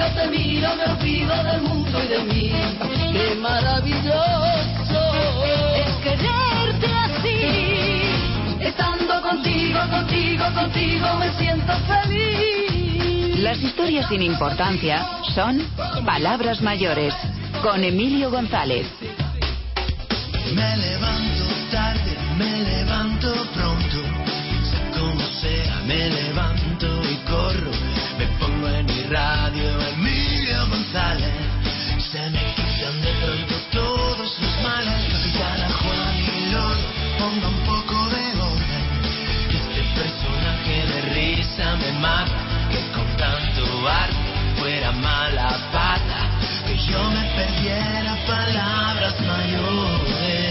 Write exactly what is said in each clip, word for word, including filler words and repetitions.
miro, te miro, me olvido del mundo y de mí. Qué maravilloso es quererte así. Estando contigo, contigo, contigo me siento feliz. Las historias sin importancia son palabras mayores, con Emilio González. Me levanto tarde, me levanto pronto, sea como sea, me levanto y corro, me pongo en mi radio Emilio González, se me quitan de pronto todos los males, y cada Juan y Loro ponga un poco de orden, que este personaje de risa me mata, que con tanto arte fuera mala pata, que yo me perdiera palabras mayores.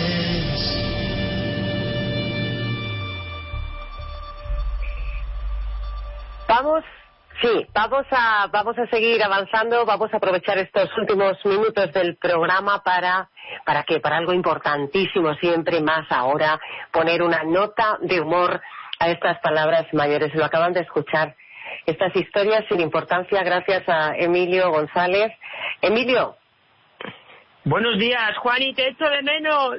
Vamos, sí, vamos a vamos a seguir avanzando, vamos a aprovechar estos últimos minutos del programa para para qué, para algo importantísimo siempre, más ahora, poner una nota de humor a estas palabras mayores. Lo acaban de escuchar, estas historias sin importancia, gracias a Emilio González. Emilio. Buenos días, Juani, te echo de menos.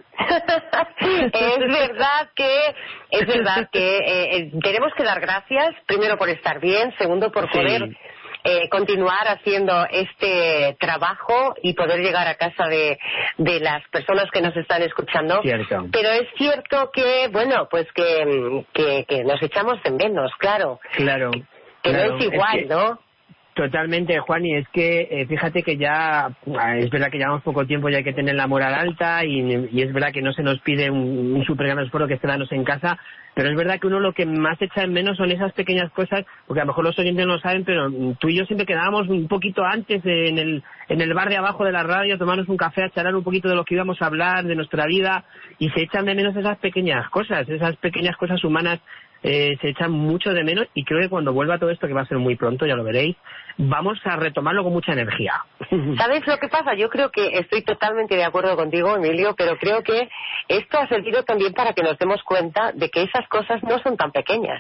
Es verdad que es verdad que eh, tenemos que dar gracias, primero por estar bien, segundo por poder sí. eh, continuar haciendo este trabajo y poder llegar a casa de, de las personas que nos están escuchando. Cierto. Pero es cierto que, bueno, pues que, que, que nos echamos de menos, claro. Claro. Que claro. no es igual, es que... ¿no? Totalmente, Juan, y es que eh, fíjate que ya es verdad que llevamos poco tiempo y hay que tener la moral alta y, y es verdad que no se nos pide un, un súper gran esfuerzo que es quedarnos en casa, pero es verdad que uno lo que más echa en menos son esas pequeñas cosas, porque a lo mejor los oyentes no lo saben, pero tú y yo siempre quedábamos un poquito antes de, en el en el bar de abajo de la radio, tomarnos un café, a charlar un poquito de lo que íbamos a hablar, de nuestra vida, y se echan de menos esas pequeñas cosas, esas pequeñas cosas humanas. Eh, se echan mucho de menos y creo que cuando vuelva todo esto, que va a ser muy pronto, ya lo veréis, vamos a retomarlo con mucha energía. ¿Sabes lo que pasa? Yo creo que estoy totalmente de acuerdo contigo, Emilio, pero creo que esto ha servido también para que nos demos cuenta de que esas cosas no son tan pequeñas.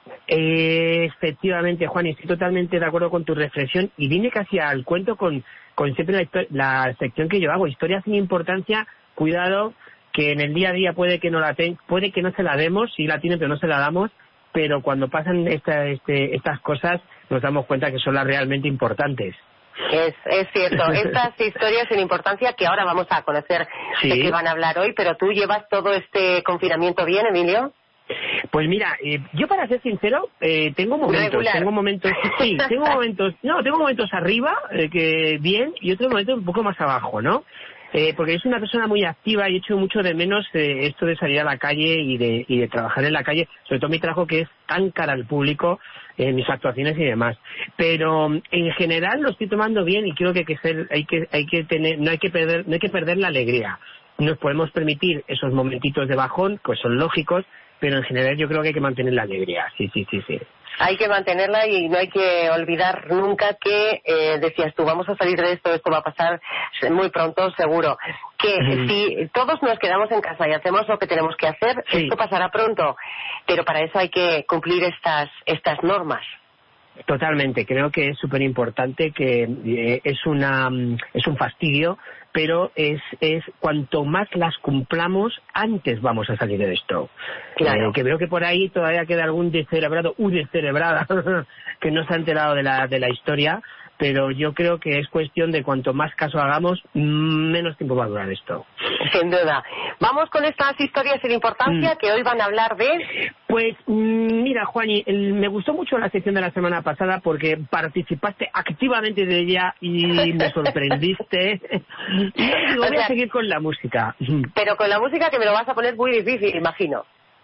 Eh, efectivamente, Juan, y estoy totalmente de acuerdo con tu reflexión y viene casi al cuento con, con siempre la, la sección que yo hago, historias sin importancia, cuidado, que en el día a día puede que no la ten, puede que no se la demos, sí la tiene pero no se la damos, pero cuando pasan esta, este, estas cosas nos damos cuenta que son las realmente importantes. Es, es cierto, estas historias sin importancia que ahora vamos a conocer sí. de qué van a hablar hoy, pero tú llevas todo este confinamiento bien, Emilio. Pues mira, eh, yo para ser sincero, eh, tengo momentos, Regular. tengo momentos, sí, tengo momentos, no, tengo momentos arriba, eh, que bien, y otros momentos un poco más abajo, ¿no? Eh, porque yo soy una persona muy activa y echo mucho de menos eh, esto de salir a la calle y de, y de trabajar en la calle, sobre todo mi trabajo que es tan cara al público, eh, mis actuaciones y demás. Pero en general lo estoy tomando bien y creo que hay que ser, hay que, hay que tener, no hay que perder, no hay que perder la alegría. Nos podemos permitir esos momentitos de bajón, que son lógicos, pero en general yo creo que hay que mantener la alegría, sí, sí, sí, sí. Hay que mantenerla y no hay que olvidar nunca que, eh, decías tú, vamos a salir de esto, esto va a pasar muy pronto, seguro. Que mm. si todos nos quedamos en casa y hacemos lo que tenemos que hacer, sí. esto pasará pronto, pero para eso hay que cumplir estas, estas normas. Totalmente, creo que es súper importante, que eh, es una es un fastidio, pero es es cuanto más las cumplamos, antes vamos a salir de esto. Claro. Eh, que veo que por ahí todavía queda algún descerebrado, u descerebrada, que no se ha enterado de la de la historia, pero yo creo que es cuestión de cuanto más caso hagamos, menos tiempo va a durar esto. Sin duda. Vamos con estas historias sin importancia, mm. que hoy van a hablar de... Pues mira, Juani, el, me gustó mucho la sección de la semana pasada porque participaste activamente de ella y me sorprendiste. Y digo, voy o sea, a seguir con la música. Pero con la música que me lo vas a poner muy difícil, imagino.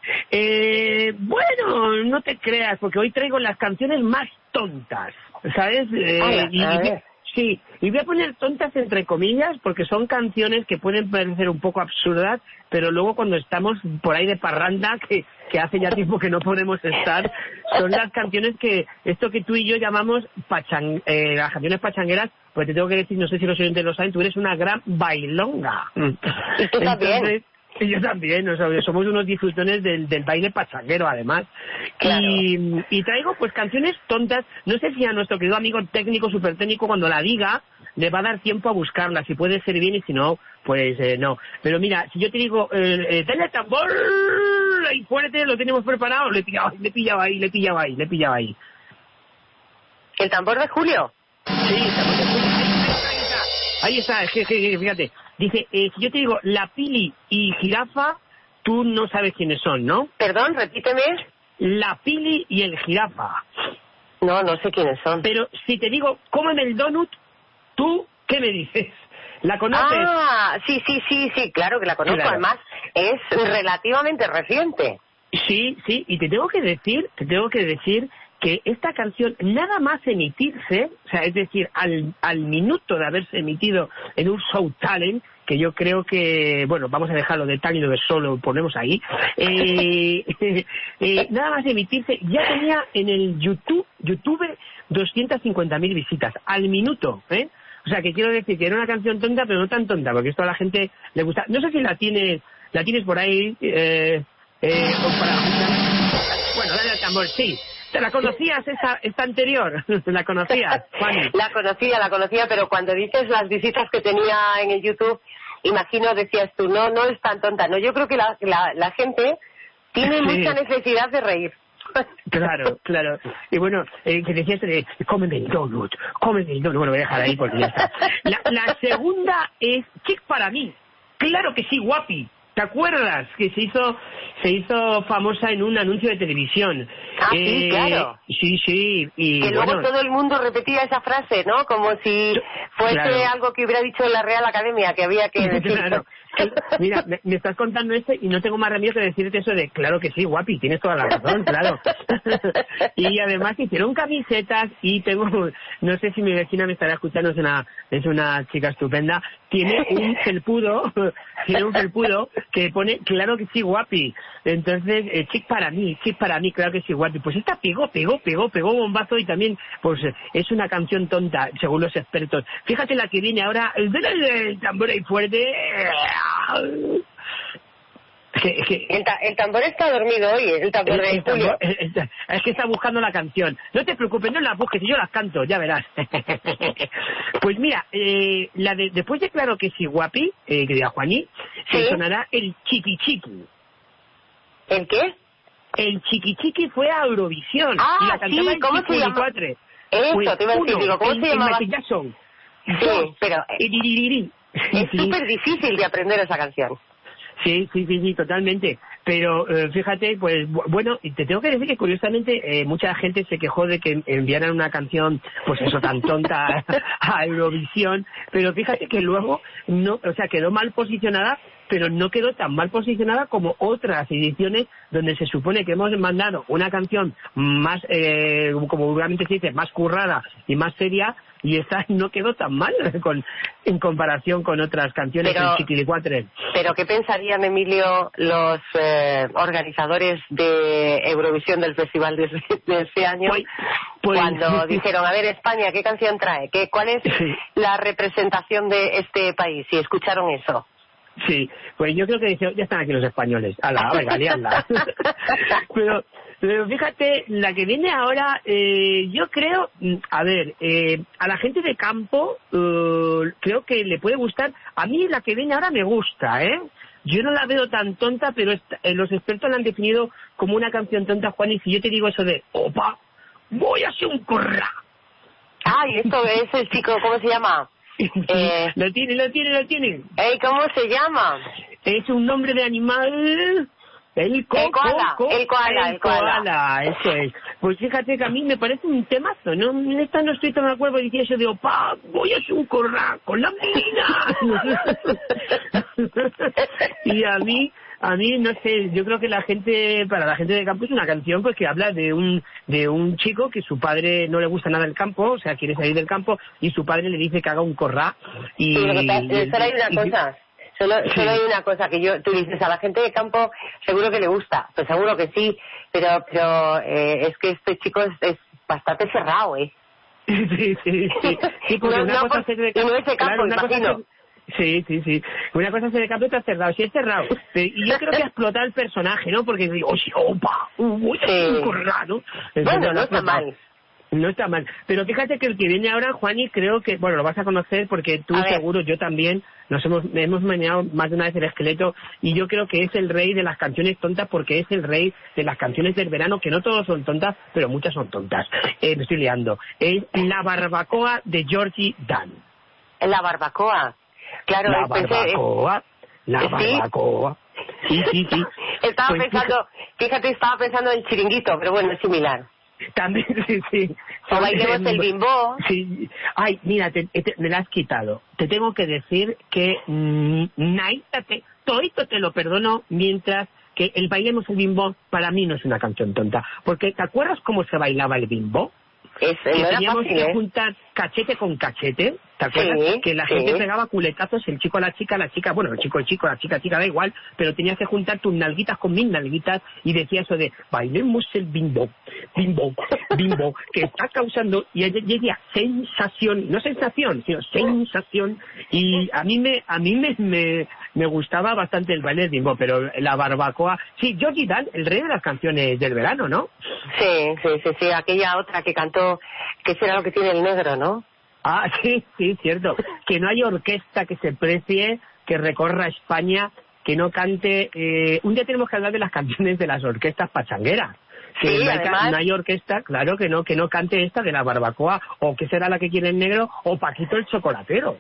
Eh, bueno, no te creas, porque hoy traigo las canciones más tontas, ¿sabes? Eh, Hola, y, a ver. Sí, y voy a poner tontas entre comillas porque son canciones que pueden parecer un poco absurdas, pero luego cuando estamos por ahí de parranda, que, que hace ya tiempo que no podemos estar, son las canciones que, esto que tú y yo llamamos pachang, eh, las canciones pachangueras, pues te tengo que decir, no sé si los oyentes lo saben, tú eres una gran bailonga. Y tú también. Y yo también, o sea, somos unos disfrutones del, del baile pachanguero, además. Claro. Y, y traigo, pues, canciones tontas. No sé si a nuestro querido amigo técnico, súper técnico, cuando la diga, le va a dar tiempo a buscarla. Si puede ser bien y si no, pues eh, no. Pero mira, si yo te digo, eh, eh, dale al tambor, ahí fuerte, lo tenemos preparado, le he pillado, le he pillado ahí, le he pillado ahí, le he pillado ahí. ¿El tambor de Julio? Sí, estamos en Julio. Ahí está, ahí está, es que, que, que, fíjate. Dice, eh, si yo te digo la Pili y Jirafa, tú no sabes quiénes son, ¿no? Perdón, repíteme. La Pili y el Jirafa. No, no sé quiénes son. Pero si te digo, cómeme el donut, ¿tú qué me dices? ¿La conoces? Ah, sí, sí, sí, sí, claro que la conozco. Claro. Además, es relativamente reciente. Sí, sí, y te tengo que decir, te tengo que decir que esta canción, nada más emitirse, o sea, es decir, al, al minuto de haberse emitido en un show talent, que yo creo que, bueno, vamos a dejarlo de tal y lo de solo, ponemos ahí, eh, eh, nada más emitirse, ya tenía en el YouTube, YouTube doscientas cincuenta mil visitas, al minuto, ¿eh? O sea, que quiero decir que era una canción tonta, pero no tan tonta, porque esto a la gente le gusta. No sé si la tienes, la tienes por ahí, eh, eh, o para... Bueno, dale al tambor, sí. ¿Te la conocías esa, esta anterior? ¿La conocías, Juan? La conocía, la conocía, pero cuando dices las visitas que tenía en el YouTube, imagino, decías tú, no, no es tan tonta. No, yo creo que la, la, la gente tiene Sí. mucha necesidad de reír. Claro, claro. Y bueno, eh, que decías, eh, cómeme el donut, cómeme el donut. Bueno, voy a dejar ahí porque ya está. La, la segunda es Chick para mí. Claro que sí, guapi. ¿Te acuerdas? Que se hizo se hizo famosa en un anuncio de televisión. Ah, sí, claro. Sí, sí. Y Que luego bueno, todo el mundo repetía esa frase, ¿no? Como si fuese Claro. algo que hubiera dicho la Real Academia, que había que decir. Claro. Mira, me, me estás contando esto y no tengo más remedio que decirte eso de claro que sí, guapi, tienes toda la razón, claro. Y además hicieron camisetas y tengo, no sé si mi vecina me estará escuchando, es una, es una chica estupenda, tiene un felpudo, tiene un felpudo que pone claro que sí, guapi. Entonces, eh, chic para mí, chic para mí, claro que sí, guapi. Pues esta pegó, pegó, pegó, pegó bombazo y también, pues es una canción tonta, según los expertos. Fíjate la que viene ahora, el, el tambor ahí fuerte. Que, que, El, ta- el tambor está dormido hoy, el tambor el- de el Julio. tambor- el- el- es que está buscando la canción. No te preocupes, no la busques, yo las canto, ya verás. Pues mira, eh, la de, después de Claro que sí, guapi, eh, que diga Juaní, Sí. se sonará el Chiqui Chiqui. ¿El qué? El Chiqui Chiqui fue a Eurovisión. Ah, y la cantaba sí, el ¿cómo Chico se llama? Cuatre. Eso, Pues, te iba a decir, uno, digo, ¿cómo el, se el llamaba? Michael Jackson. Sí, Dos, pero el Iririri. es Sí. súper difícil de aprender esa canción. Sí, sí, sí, sí, totalmente. Pero eh, fíjate, pues bu- bueno, y te tengo que decir que curiosamente eh, mucha gente se quejó de que enviaran una canción, pues eso, tan tonta a Eurovisión, pero fíjate que luego no, o sea, quedó mal posicionada, pero no quedó tan mal posicionada como otras ediciones donde se supone que hemos mandado una canción más, eh, como vulgarmente se dice, más currada y más seria, y esta no quedó tan mal con, en comparación con otras canciones Pero- del Chiquilicuatre. Pero ¿qué pensarían, Emilio, los eh, organizadores de Eurovisión del festival de, de ese año Pues- pues- cuando dijeron, a ver, España, ¿qué canción trae? ¿Qué, ¿Cuál es Sí. la representación de este país? Si escucharon eso. Sí, pues yo creo que dice, ya están aquí los españoles, ala, venga, liadla. pero, pero fíjate, la que viene ahora, eh, yo creo, mm, a ver, eh, a la gente de campo, eh, creo que le puede gustar. A mí la que viene ahora me gusta, ¿eh? Yo no la veo tan tonta, pero esta- eh, los expertos la han definido como una canción tonta, Juan, y si yo te digo eso de, opa, voy a hacer un corra. Ay, esto es el chico, ¿cómo se llama? Eh, Lo tiene, lo tiene, lo tiene. Ey, ¿cómo se llama? Es un nombre de animal. El, co, El koala, co- co- el koala, el koala. koala, eso es. Pues fíjate que a mí me parece un temazo, ¿no? En esta no estoy tan de acuerdo, decía eso de, opa, voy a hacer un corra con la mina. Y a mí, a mí, no sé, yo creo que la gente, para la gente de campo es una canción pues que habla de un de un chico que su padre no le gusta nada el campo, o sea, quiere salir del campo, y su padre le dice que haga un corra. Y, Sí, lo que pasa- y- solo hay una y- cosa. Solo, Sí. solo hay una cosa que yo, tú dices, a la gente de campo seguro que le gusta, pues seguro que sí, pero pero eh, es que este chico es, es bastante cerrado, ¿eh? Sí, sí, sí. Sí, porque No, una no, cosa por- es ser de y no es de campo, claro, una cosa es imagino. ser- Sí, sí, sí. Una cosa es el campo y otra es cerrado. Sí, es cerrado. Y yo creo que ha explotado el personaje, ¿no? Porque digo, oye, opa, uy, sí. ¿no? Bueno, no está mal. No está mal. Pero fíjate que el que viene ahora, Juani, creo que, bueno, lo vas a conocer porque tú seguro, yo también, nos hemos hemos meneado más de una vez el esqueleto y yo creo que es el rey de las canciones tontas porque es el rey de las canciones del verano, que no todos son tontas, pero muchas son tontas. Eh, me estoy liando. Es La Barbacoa de Georgie Dan. La Barbacoa. Claro, La pensé, Barbacoa. La ¿sí? Barbacoa. Sí, sí, sí. Estaba pues, pensando, fíjate, estaba pensando en Chiringuito, pero bueno, es similar. También, sí, sí. O bailemos el bimbo. Sí. Ay, mira, te, te, me la has quitado. Te tengo que decir que mmm, naítate, todito te lo perdono, mientras que el bailemos el bimbo para mí no es una canción tonta. Porque, ¿te acuerdas cómo se bailaba el bimbo? Es, que no teníamos fácil, que ¿eh? juntar cachete con cachete, ¿te acuerdas? Sí, que la sí. gente pegaba culetazos, el chico a la chica, la chica, bueno, el chico el chico, la chica chica, da igual, pero tenías que juntar tus nalguitas con mis nalguitas y decía eso de bailemos el bimbo, bimbo, bimbo, que está causando, y ella sensación, no sensación, sino sensación, y a mí me, a mí me, me, me gustaba bastante el baile del bimbo, pero la barbacoa, sí, Georgie Dan, el rey de las canciones del verano, ¿no? Sí, sí, sí, sí, aquella otra que cantó, que será lo que tiene el negro, ¿no? Ah, sí, sí, cierto. Que no hay orquesta que se precie, que recorra España, que no cante... Eh... Un día tenemos que hablar de las canciones de las orquestas pachangueras. Que Sí, no, hay, además... no hay orquesta, claro que no, que no cante esta de la barbacoa, o que será la que quiere el negro, o Paquito el chocolatero.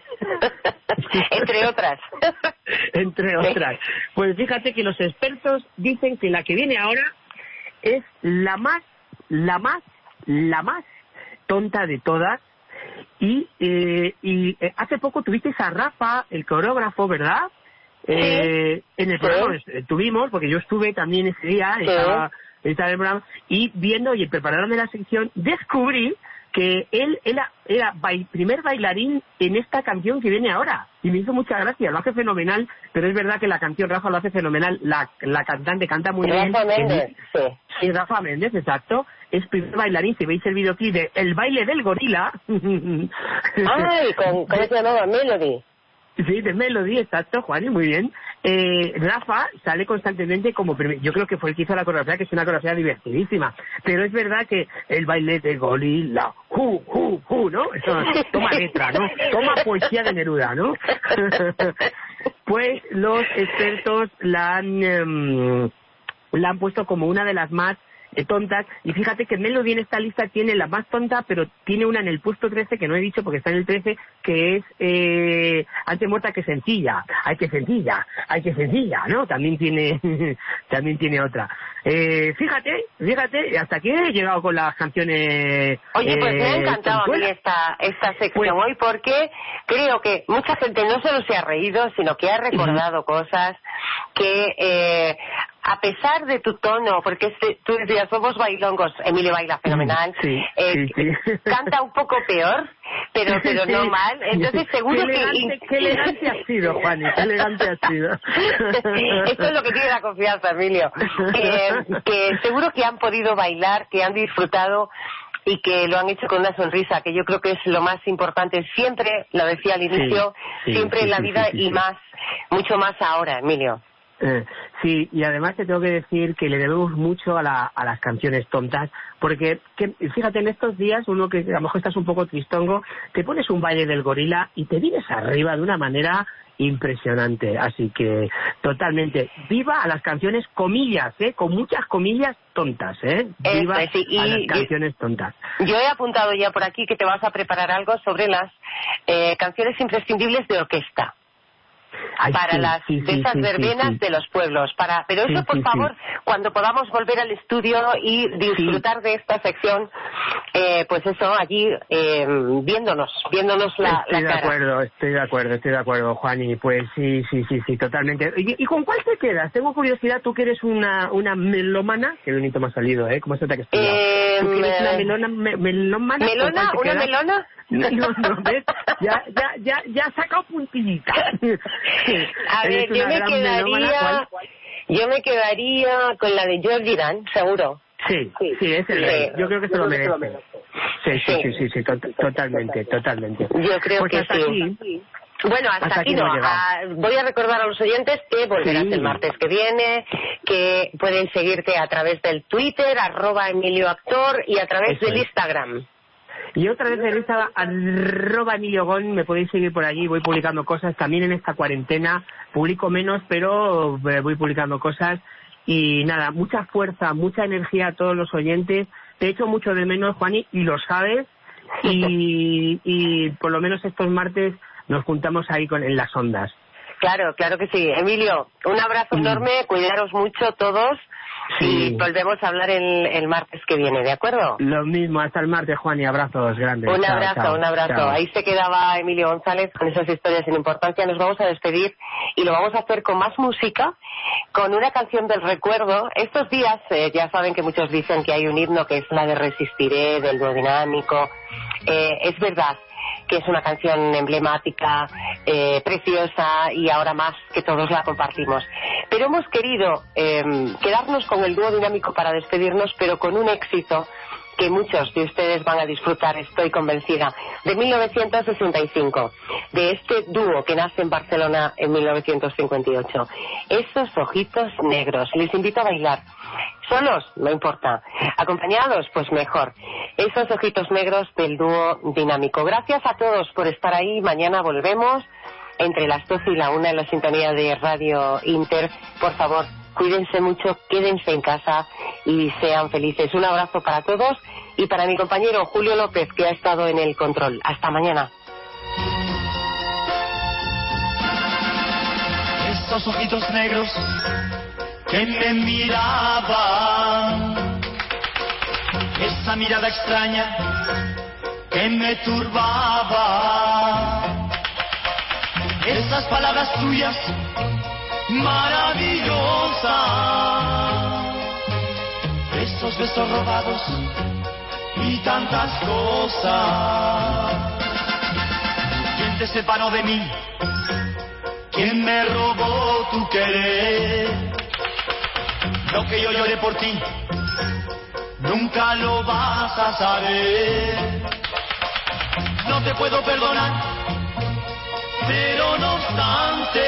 Entre otras. Entre otras. Pues fíjate que los expertos dicen que la que viene ahora es la más, la más, la más tonta de todas. Y, eh, y eh, hace poco tuvisteis a Rafa, el coreógrafo, ¿verdad? Sí. Eh, en el Sí. programa eh, tuvimos, porque yo estuve también ese día, Sí. estaba, estaba en el programa, y viendo y preparándome la sección, descubrí que él era, era bail, primer bailarín en esta canción que viene ahora. Y me hizo mucha gracia, lo hace fenomenal, pero es verdad que la canción Rafa lo hace fenomenal, la, la cantante canta muy bien. Rafa Méndez, sí. Sí, Rafa Méndez, exacto. Es primer bailarín, si veis el videoclip de El baile del gorila. Ay, con, ¿cómo se llamaba? Melody. Sí, de Melody, exacto, Juan, y muy bien. Eh, Rafa sale constantemente como primer, yo creo que fue el que hizo la coreografía, que es una coreografía divertidísima, pero es verdad que el baile del gorila, hu, hu, hu, ¿no? Eso, toma letra, ¿no? Toma poesía de Neruda, ¿no? Pues los expertos la han, um, la han puesto como una de las más eh, tontas, y fíjate que Melody en esta lista tiene la más tonta, pero tiene una en el puesto trece que no he dicho porque está en el trece, que es eh, Antes muerta que sencilla, ay que sencilla, ay que sencilla, ¿no? También tiene también tiene otra. Eh, fíjate, fíjate, hasta aquí he llegado con las canciones. Oye, pues eh, me ha encantado a mí tontuelas. esta, esta sección Pues- hoy porque creo que mucha gente no solo se ha reído, sino que ha recordado cosas que, eh, a pesar de tu tono, porque este, tú decías, somos bailongos, Emilio baila fenomenal, Sí, eh, sí, sí. canta un poco peor, pero pero no Sí. mal, entonces seguro qué que... elegante, qué elegante has sido, Juani, qué elegante has sido. Esto es lo que tiene la confianza, Emilio. Que, que seguro que han podido bailar, que han disfrutado y que lo han hecho con una sonrisa, que yo creo que es lo más importante. Siempre, lo decía al inicio, sí, siempre sí, en la sí, vida sí, sí, y sí. más, mucho más ahora, Emilio. Eh, sí, y además te tengo que decir que le debemos mucho a, la, a las canciones tontas, porque que, fíjate, en estos días, uno que a lo mejor estás un poco tristongo, te pones un baile del gorila y te vienes arriba de una manera impresionante. Así que, totalmente, viva a las canciones, comillas, ¿eh? Con muchas comillas tontas, ¿eh? Viva Eso, sí, y- a las y- canciones tontas. Yo he apuntado ya por aquí que te vas a preparar algo sobre las eh, canciones imprescindibles de orquesta. Ay, para sí, las sí, de sí, esas sí, verbenas sí, sí. de los pueblos, para pero eso Sí, por sí, favor sí. cuando podamos volver al estudio y disfrutar de esta sección, eh, pues eso allí eh, viéndonos viéndonos la, Estoy la de cara. acuerdo, estoy de acuerdo, estoy de acuerdo, Juani. Pues sí, sí, sí, sí, totalmente. ¿Y, y con cuál te quedas? Tengo curiosidad, tú que eres una una melómana, que bonito me ha salido, ¿eh? ¿Cómo se te ha estudiado? Eh, ¿Tú que eres una me- melona, me- melómana? ¿con ¿Melona? cuál te ¿Una quedas? melona? No, no, no, ¿ves? Ya, ya, ya, ya has sacado puntillita. A Eres ver, yo una me gran melómana, quedaría ¿cuál? yo me quedaría con la de Georgie Dan, seguro. Sí, sí, es el rey. Sí. Yo creo que se lo merece. Sí, sí, Sí. sí, sí, sí, to- totalmente, totalmente. Yo creo Pues que hasta sí. aquí, Bueno, hasta, hasta aquí, aquí no. A, voy a recordar a los oyentes que volverás sí. el martes que viene, que pueden seguirte a través del Twitter, arroba Emilio Actor, y a través Eso del es. Instagram. Y otra vez en esta arroba Emilio Gon, me podéis seguir por allí, voy publicando cosas, también en esta cuarentena, publico menos, pero voy publicando cosas, y nada, mucha fuerza, mucha energía a todos los oyentes, te echo mucho de menos, Juani, y lo sabes, y, y por lo menos estos martes nos juntamos ahí con, en las ondas. Claro, claro que sí. Emilio, un abrazo mm. enorme, cuidaros mucho todos. Sí. Y volvemos a hablar el, el martes que viene, ¿de acuerdo? Lo mismo, hasta el martes, Juan, y abrazos grandes. Un chao, abrazo, chao, un abrazo. Chao. Ahí se quedaba Emilio González con esas historias sin importancia. Nos vamos a despedir y lo vamos a hacer con más música, con una canción del recuerdo. Estos días eh, ya saben que muchos dicen que hay un himno que es la de Resistiré, del dúo dinámico. Eh, es verdad que es una canción emblemática, eh, preciosa, y ahora más que todos la compartimos. Pero hemos querido eh, quedarnos con el dúo dinámico para despedirnos, pero con un éxito que muchos de ustedes van a disfrutar, estoy convencida, de mil novecientos sesenta y cinco, de este dúo que nace en Barcelona en mil novecientos cincuenta y ocho. Esos ojitos negros, les invito a bailar. Solos, no importa. Acompañados, pues mejor. Esos ojitos negros del dúo dinámico. Gracias a todos por estar ahí. Mañana volvemos entre las doce y la una en la sintonía de Radio Inter. Por favor, cuídense mucho, quédense en casa y sean felices. Un abrazo para todos y para mi compañero Julio López, que ha estado en el control. Hasta mañana. Estos ojitos negros que me miraban, esa mirada extraña que me turbaba, esas palabras tuyas maravillosas, esos besos robados y tantas cosas. ¿Quién te separó de mí? ¿Quién me robó tu querer? Lo que yo lloré por ti, nunca lo vas a saber. No te puedo perdonar, pero no obstante,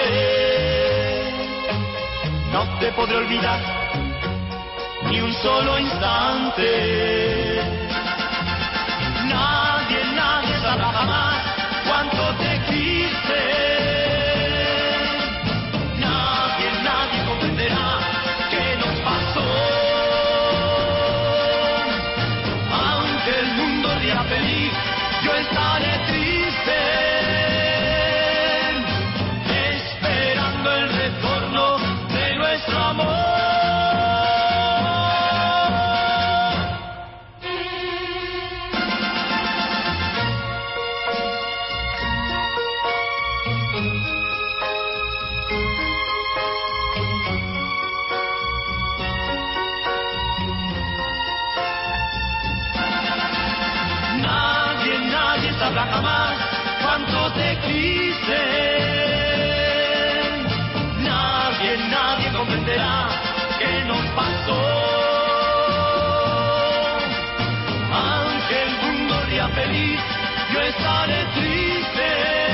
no te podré olvidar ni un solo instante. Nadie, nadie sabrá jamás cuánto te quise. Nadie, nadie comprenderá qué nos pasó. Aunque el mundo ría feliz, yo estaré triste, esperando el retorno de nuestro amor. Nadie, nadie sabrá jamás cuánto te quise. Nadie, nadie comprenderá qué nos pasó. Aunque el mundo ría feliz, yo estaré triste,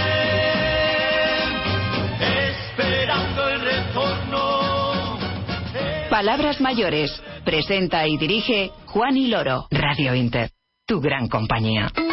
esperando el retorno. Palabras mayores. Presenta y dirige Juan y Loro. Radio Inter, tu gran compañía.